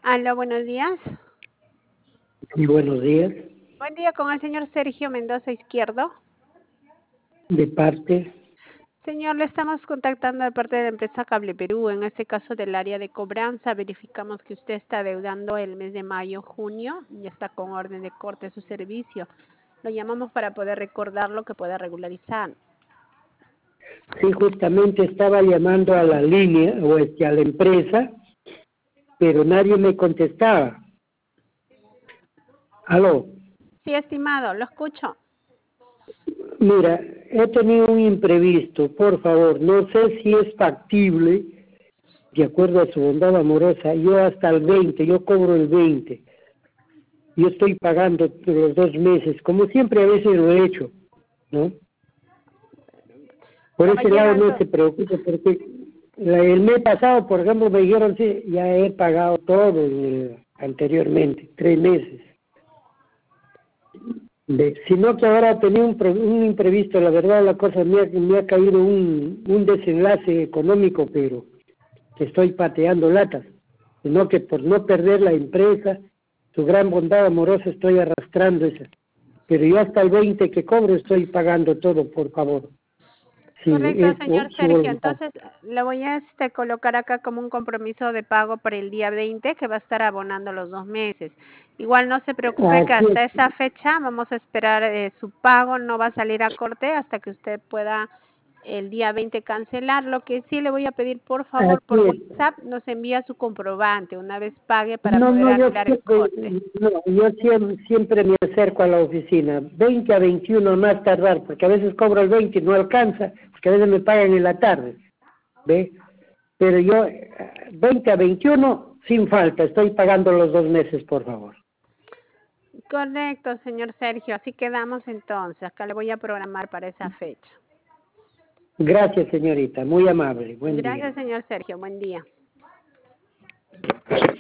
Aló, buenos días. Y buenos días. Buen día con el señor Sergio Mendoza Izquierdo. De parte, Señor, le estamos contactando de parte de la empresa Cable Perú, en este caso del área de cobranza. Verificamos que usted está adeudando el mes de mayo, junio, y está con orden de corte de su servicio. Lo llamamos para poder recordarlo que pueda regularizar. sí, justamente estaba llamando a la línea o a la empresa, pero nadie me contestaba. Aló, Sí, estimado, lo escucho. mira, he tenido un imprevisto, por favor, no sé si es factible, de acuerdo a su bondad amorosa, yo hasta el 20, yo cobro el 20, yo estoy pagando los 2 meses, como siempre a veces lo he hecho, ¿no? Por ese lado no Caballero, se preocupe, porque el mes pasado, por ejemplo, me dijeron, sí, ya he pagado todo anteriormente, 3 meses. Sino que ahora tenía un imprevisto, la verdad la cosa me ha caído un desenlace económico, pero que estoy pateando latas, sino que por no perder la empresa, su gran bondad amorosa estoy arrastrando esa. Pero yo hasta el 20 que cobro estoy pagando todo, por favor. Sí, correcto, es señor su Sergio. voluntad. Entonces, le voy a colocar acá como un compromiso de pago para el día 20, que va a estar abonando los 2 meses. Igual no se preocupe que Así hasta es. esa fecha vamos a esperar su pago, no va a salir a corte hasta que usted pueda el día 20 cancelar. Lo que sí le voy a pedir, por favor, Así por es. WhatsApp nos envía su comprobante una vez pague para No, poder no, anular el corte. yo siempre me acerco a la oficina, 20 a 21 más tardar, porque a veces cobro el 20 y no alcanza, porque a veces me pagan en la tarde, ¿ve? Pero yo, 20 a 21, sin falta, estoy pagando los 2 meses, por favor. Correcto, señor Sergio. Así quedamos entonces. Acá le voy a programar para esa fecha. Gracias, señorita, muy amable, buen día. Gracias, señor Sergio. Buen día.